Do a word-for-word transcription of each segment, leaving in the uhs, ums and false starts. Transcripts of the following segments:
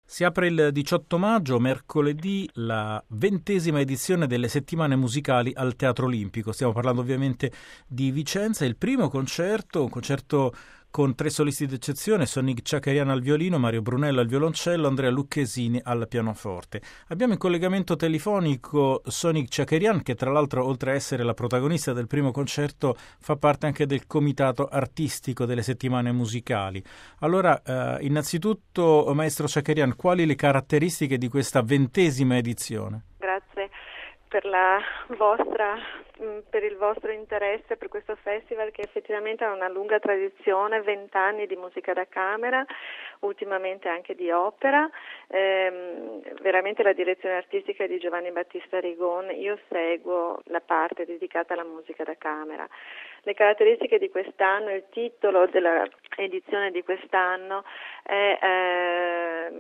Si apre il diciotto maggio, mercoledì, la ventesima edizione delle settimane musicali al Teatro Olimpico. Stiamo parlando ovviamente di Vicenza. Il primo concerto, un concerto con tre solisti d'eccezione: Sonik Chakerian al violino, Mario Brunello al violoncello, Andrea Lucchesini al pianoforte. Abbiamo in collegamento telefonico Sonik Chakerian, che tra l'altro, oltre a essere la protagonista del primo concerto, fa parte anche del comitato artistico delle settimane musicali. Allora, eh, innanzitutto, maestro Chakerian, quali le caratteristiche di questa ventesima edizione? Grazie per la vostra per il vostro interesse per questo festival, che effettivamente ha una lunga tradizione, vent'anni di musica da camera, ultimamente anche di opera. Ehm, veramente la direzione artistica è di Giovanni Battista Rigon, io seguo la parte dedicata alla musica da camera. Le caratteristiche di quest'anno, il titolo della edizione di quest'anno è eh,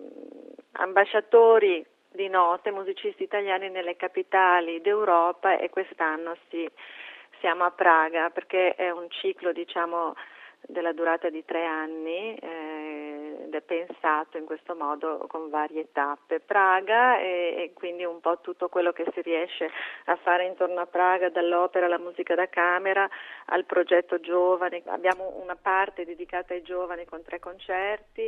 Ambasciatori di note, musicisti italiani nelle capitali d'Europa, e quest'anno sì, siamo a Praga, perché è un ciclo, diciamo, della durata di tre anni eh, ed è pensato in questo modo con varie tappe. Praga e, e quindi un po' tutto quello che si riesce a fare intorno a Praga, dall'opera alla musica da camera al progetto giovani. Abbiamo una parte dedicata ai giovani con tre concerti,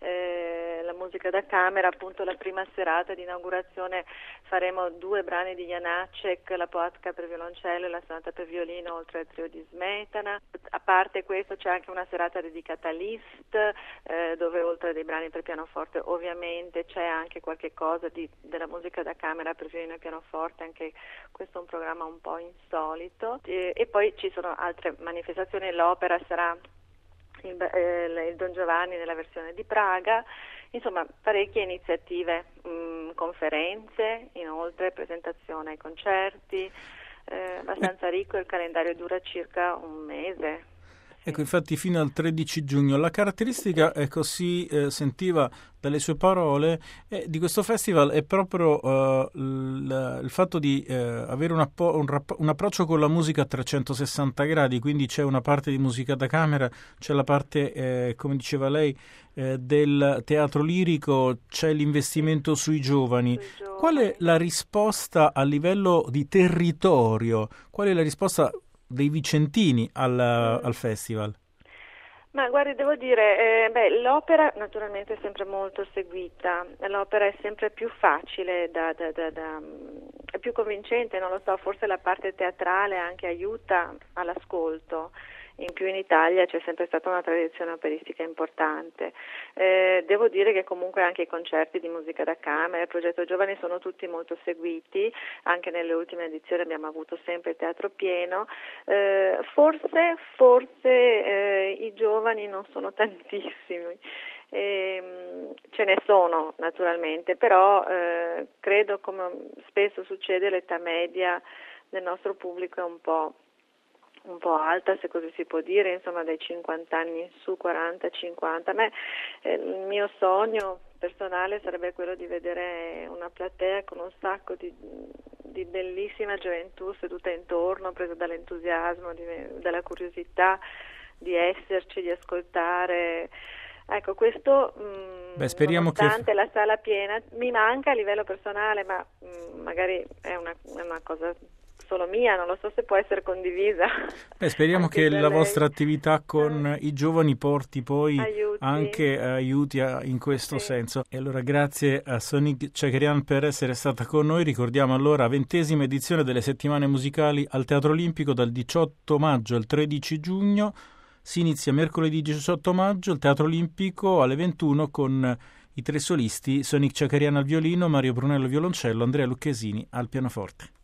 eh, la musica da camera, appunto la prima serata di inaugurazione faremo due brani di Janacek, la Poatka per violoncello e la sonata per violino, oltre al trio di Smetana. A parte questo c'è anche una serata dedicata a Liszt, eh, dove oltre dei brani per pianoforte ovviamente c'è anche qualche cosa di, della musica da camera per violino e pianoforte, anche questo è un programma un po' insolito. E, e poi ci sono altre manifestazioni, l'opera sarà il, eh, il Don Giovanni nella versione di Praga, insomma parecchie iniziative, mh, conferenze, inoltre presentazione ai concerti, eh, abbastanza ricco, il calendario dura circa un mese. Ecco, infatti fino al tredici giugno. La caratteristica, ecco, si eh, sentiva dalle sue parole, eh, di questo festival è proprio eh, il, il fatto di eh, avere un, appo- un, rap- un approccio con la musica a trecentosessanta gradi, quindi c'è una parte di musica da camera, c'è la parte, eh, come diceva lei, eh, del teatro lirico, c'è l'investimento sui giovani. Sui giovani. Qual è la risposta a livello di territorio? Qual è la risposta dei vicentini al, mm. al festival? Ma guardi, devo dire, eh, beh, l'opera naturalmente è sempre molto seguita, l'opera è sempre più facile, da, da, da, da, è più convincente, non lo so, forse la parte teatrale anche aiuta all'ascolto. In più in Italia c'è sempre stata una tradizione operistica importante. Eh, devo dire che comunque anche i concerti di musica da camera, il progetto Giovani sono tutti molto seguiti, anche nelle ultime edizioni abbiamo avuto sempre il teatro pieno. Eh, forse, forse eh, i giovani non sono tantissimi. Eh, ce ne sono naturalmente, però eh, credo, come spesso succede, l'età media del nostro pubblico è un po' un po' alta, se così si può dire, insomma dai cinquanta anni in su, quaranta cinquanta. A me eh, il mio sogno personale sarebbe quello di vedere una platea con un sacco di, di bellissima gioventù seduta intorno, presa dall'entusiasmo, di, dalla curiosità di esserci, di ascoltare. Ecco, questo mh, Beh, speriamo nonostante che... la sala piena mi manca a livello personale, ma mh, magari è una, è una cosa solo mia, non lo so se può essere condivisa. Beh, speriamo che la lei. vostra attività con eh. i giovani porti poi aiuti. anche eh, aiuti a, in questo sì. senso. E allora grazie a Sonik Chakerian per essere stata con noi. Ricordiamo allora ventesima edizione delle settimane musicali al Teatro Olimpico dal diciotto maggio al tredici giugno. Si inizia mercoledì diciotto maggio al Teatro Olimpico alle ventuno con i tre solisti: Sonik Chakerian al violino, Mario Brunello al violoncello, Andrea Lucchesini al pianoforte.